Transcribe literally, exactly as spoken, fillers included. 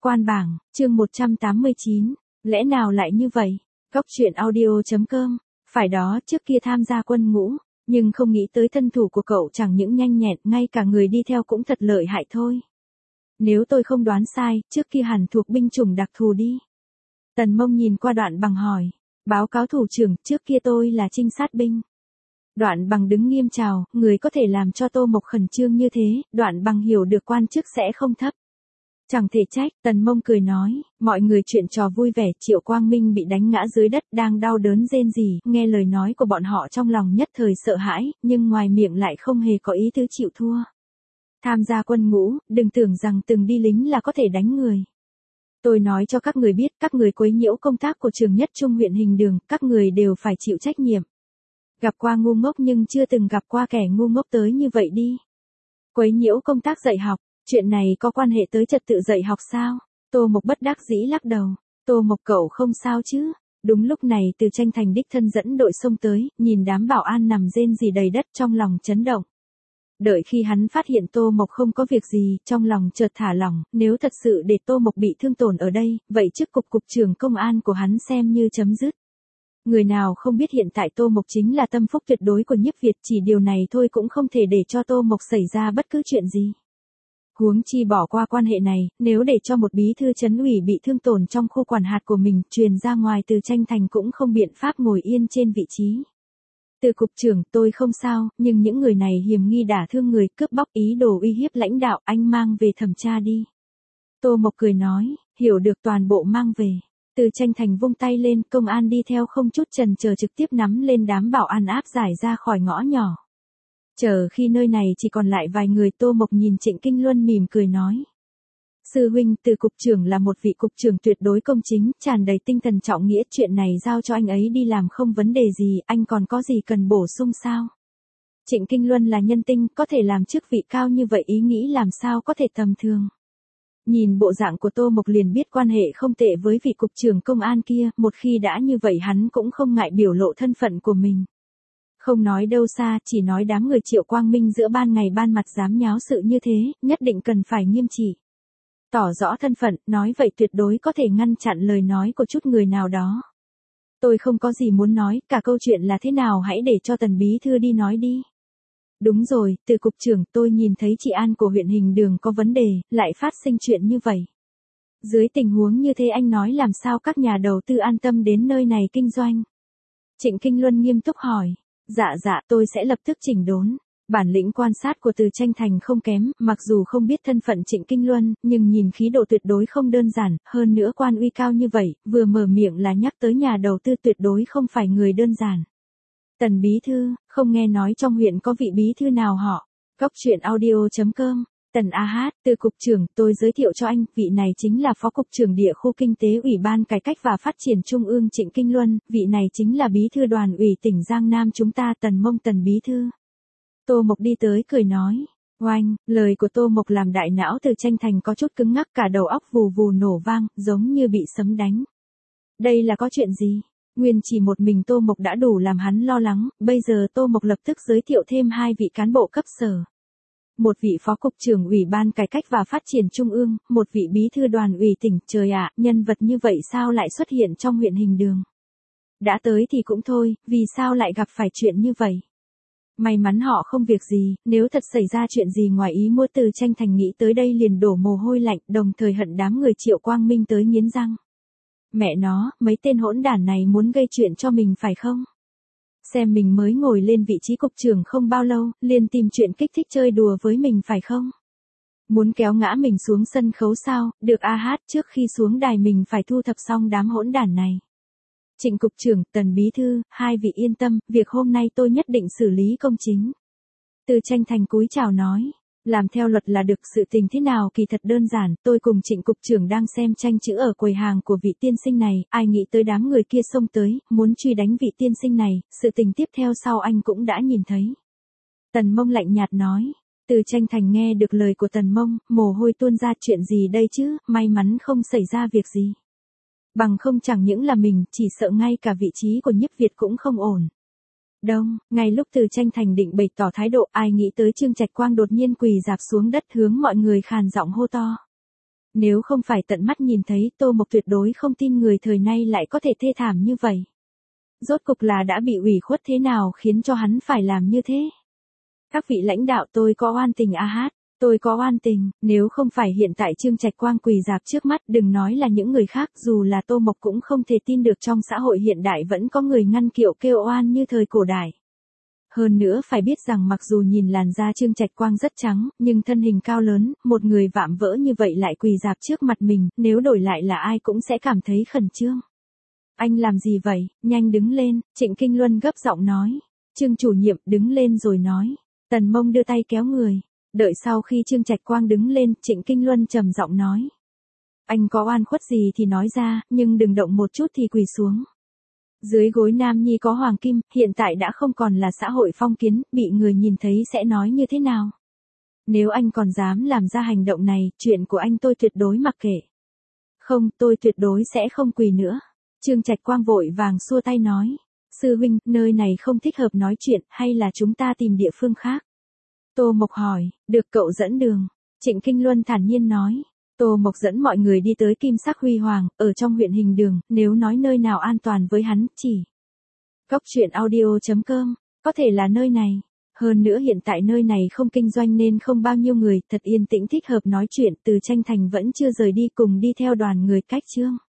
Quan bảng, chương một trăm tám mươi chín, lẽ nào lại như vậy? Góc truyện audio.com, phải đó, trước kia tham gia quân ngũ, nhưng không nghĩ tới thân thủ của cậu chẳng những nhanh nhẹn, ngay cả người đi theo cũng thật lợi hại thôi. Nếu tôi không đoán sai, trước kia hẳn thuộc binh chủng đặc thù đi. Tần Mông nhìn qua Đoạn Bằng hỏi, báo cáo thủ trưởng, trước kia tôi là trinh sát binh. Đoạn Bằng đứng nghiêm chào, người có thể làm cho Tô Mộc khẩn trương như thế, Đoạn Bằng hiểu được quan chức sẽ không thấp. Chẳng thể trách, Tần Mông cười nói, mọi người chuyện trò vui vẻ, Triệu Quang Minh bị đánh ngã dưới đất đang đau đớn rên rỉ, nghe lời nói của bọn họ trong lòng nhất thời sợ hãi, nhưng ngoài miệng lại không hề có ý tứ chịu thua. Tham gia quân ngũ, đừng tưởng rằng từng đi lính là có thể đánh người. Tôi nói cho các người biết, các người quấy nhiễu công tác của trường Nhất Trung huyện Hình Đường, các người đều phải chịu trách nhiệm. Gặp qua ngu ngốc nhưng chưa từng gặp qua kẻ ngu ngốc tới như vậy đi. Quấy nhiễu công tác dạy học, chuyện này có quan hệ tới trật tự dạy học sao? Tô Mộc bất đắc dĩ lắc đầu. Tô Mộc cậu không sao chứ? Đúng lúc này Từ Tranh Thành đích thân dẫn đội xông tới, nhìn đám bảo an nằm rên rỉ đầy đất trong lòng chấn động. Đợi khi hắn phát hiện Tô Mộc không có việc gì, trong lòng chợt thả lỏng, nếu thật sự để Tô Mộc bị thương tổn ở đây, vậy chức cục cục trưởng công an của hắn xem như chấm dứt. Người nào không biết hiện tại Tô Mộc chính là tâm phúc tuyệt đối của Nhiếp Việt, chỉ điều này thôi cũng không thể để cho Tô Mộc xảy ra bất cứ chuyện gì. Huống chi bỏ qua quan hệ này, nếu để cho một bí thư trấn ủy bị thương tổn trong khu quản hạt của mình, truyền ra ngoài Từ Tranh Thành cũng không biện pháp ngồi yên trên vị trí. Từ cục trưởng, tôi không sao, nhưng những người này hiềm nghi đả thương người, cướp bóc, ý đồ uy hiếp lãnh đạo, anh mang về thẩm tra đi. Tô Mộc cười nói, hiểu được, toàn bộ mang về. Từ Tranh Thành vung tay lên, công an đi theo không chút chần chờ trực tiếp nắm lên đám bảo an áp giải ra khỏi ngõ nhỏ. Chờ khi nơi này chỉ còn lại vài người, Tô Mộc nhìn Trịnh Kinh Luân mỉm cười nói. Sư huynh, Từ cục trưởng là một vị cục trưởng tuyệt đối công chính, tràn đầy tinh thần trọng nghĩa, chuyện này giao cho anh ấy đi làm không vấn đề gì, anh còn có gì cần bổ sung sao? Trịnh Kinh Luân là nhân tinh, có thể làm chức vị cao như vậy, ý nghĩ làm sao có thể tầm thường. Nhìn bộ dạng của Tô Mộc liền biết quan hệ không tệ với vị cục trưởng công an kia, một khi đã như vậy hắn cũng không ngại biểu lộ thân phận của mình. Không nói đâu xa, chỉ nói đám người Triệu Quang Minh giữa ban ngày ban mặt dám nháo sự như thế, nhất định cần phải nghiêm trị. Tỏ rõ thân phận, nói vậy tuyệt đối có thể ngăn chặn lời nói của chút người nào đó. Tôi không có gì muốn nói, cả câu chuyện là thế nào hãy để cho Tần bí thư đi nói đi. Đúng rồi, Từ cục trưởng, tôi nhìn thấy trị an của huyện Hình Đường có vấn đề, lại phát sinh chuyện như vậy. Dưới tình huống như thế anh nói làm sao các nhà đầu tư an tâm đến nơi này kinh doanh? Trịnh Kinh Luân nghiêm túc hỏi. Dạ dạ, tôi sẽ lập tức chỉnh đốn. Bản lĩnh quan sát của Từ Tranh Thành không kém, mặc dù không biết thân phận Trịnh Kinh Luân, nhưng nhìn khí độ tuyệt đối không đơn giản, hơn nữa quan uy cao như vậy, vừa mở miệng là nhắc tới nhà đầu tư, tuyệt đối không phải người đơn giản. Tần bí thư, không nghe nói trong huyện có vị bí thư nào họ? Góc truyện audio.com. Tần A Hát, Từ cục trưởng, tôi giới thiệu cho anh, vị này chính là phó cục trưởng địa khu kinh tế Ủy ban Cải cách và Phát triển Trung ương Trịnh Kinh Luân, vị này chính là bí thư đoàn ủy tỉnh Giang Nam chúng ta, Tần Mông Tần bí thư. Tô Mộc đi tới cười nói, oanh, lời của Tô Mộc làm đại não Từ Tranh Thành có chút cứng ngắc, cả đầu óc vù vù nổ vang, giống như bị sấm đánh. Đây là có chuyện gì? Nguyên chỉ một mình Tô Mộc đã đủ làm hắn lo lắng, bây giờ Tô Mộc lập tức giới thiệu thêm hai vị cán bộ cấp sở. Một vị phó cục trưởng Ủy ban Cải cách và Phát triển Trung ương, một vị bí thư đoàn ủy tỉnh, trời ạ, nhân vật như vậy sao lại xuất hiện trong huyện Hình Đường? Đã tới thì cũng thôi, vì sao lại gặp phải chuyện như vậy? May mắn họ không việc gì, nếu thật xảy ra chuyện gì ngoài ý muốn. Từ Tranh Thành nghĩ tới đây liền đổ mồ hôi lạnh, đồng thời hận đám người Triệu Quang Minh tới nghiến răng. Mẹ nó, mấy tên hỗn đản này muốn gây chuyện cho mình phải không? Xem mình mới ngồi lên vị trí cục trưởng không bao lâu, liền tìm chuyện kích thích chơi đùa với mình phải không? Muốn kéo ngã mình xuống sân khấu sao? Được A Hát, trước khi xuống đài mình phải thu thập xong đám hỗn đản này. Trịnh cục trưởng, Tần bí thư, hai vị yên tâm, việc hôm nay tôi nhất định xử lý công chính. Từ Tranh Thành cúi chào nói, làm theo luật là được, sự tình thế nào kỳ thật đơn giản, tôi cùng Trịnh cục trưởng đang xem tranh chữ ở quầy hàng của vị tiên sinh này, ai nghĩ tới đám người kia xông tới, muốn truy đánh vị tiên sinh này, sự tình tiếp theo sau anh cũng đã nhìn thấy. Tần Mông lạnh nhạt nói. Từ Tranh Thành nghe được lời của Tần Mông, mồ hôi tuôn ra, chuyện gì đây chứ, may mắn không xảy ra việc gì. Bằng không chẳng những là mình, chỉ sợ ngay cả vị trí của Nhiếp Việt cũng không ổn. Đông, ngay lúc Từ Tranh Thành định bày tỏ thái độ, ai nghĩ tới Trương Trạch Quang đột nhiên quỳ rạp xuống đất hướng mọi người khàn giọng hô to. Nếu không phải tận mắt nhìn thấy, Tô Mộc tuyệt đối không tin người thời nay lại có thể thê thảm như vậy. Rốt cục là đã bị ủy khuất thế nào khiến cho hắn phải làm như thế? Các vị lãnh đạo, tôi có oan tình a hát, tôi có oan tình, nếu không phải hiện tại Trương Trạch Quang quỳ rạp trước mắt, đừng nói là những người khác, dù là Tô Mộc cũng không thể tin được trong xã hội hiện đại vẫn có người ngăn kiệu kêu oan như thời cổ đại. Hơn nữa phải biết rằng mặc dù nhìn làn da Trương Trạch Quang rất trắng, nhưng thân hình cao lớn, một người vạm vỡ như vậy lại quỳ rạp trước mặt mình, nếu đổi lại là ai cũng sẽ cảm thấy khẩn trương. Anh làm gì vậy, nhanh đứng lên, Trịnh Kinh Luân gấp giọng nói. Trương chủ nhiệm đứng lên rồi nói. Tần Mông đưa tay kéo người. Đợi sau khi Trương Trạch Quang đứng lên, Trịnh Kinh Luân trầm giọng nói. Anh có oan khuất gì thì nói ra, nhưng đừng động một chút thì quỳ xuống. Dưới gối Nam Nhi có hoàng kim, hiện tại đã không còn là xã hội phong kiến, bị người nhìn thấy sẽ nói như thế nào? Nếu anh còn dám làm ra hành động này, chuyện của anh tôi tuyệt đối mặc kệ. Không, tôi tuyệt đối sẽ không quỳ nữa. Trương Trạch Quang vội vàng xua tay nói. Sư huynh, nơi này không thích hợp nói chuyện, hay là chúng ta tìm địa phương khác? Tô Mộc hỏi, được cậu dẫn đường. Trịnh Kinh Luân thản nhiên nói. Tô Mộc dẫn mọi người đi tới Kim Sắc Huy Hoàng, ở trong huyện Hình Đường, nếu nói nơi nào an toàn với hắn, chỉ. Cóc truyện audio chấm com, có thể là nơi này. Hơn nữa hiện tại nơi này không kinh doanh nên không bao nhiêu người, thật yên tĩnh thích hợp nói chuyện, Từ Tranh Thành vẫn chưa rời đi cùng đi theo đoàn người cách Trương.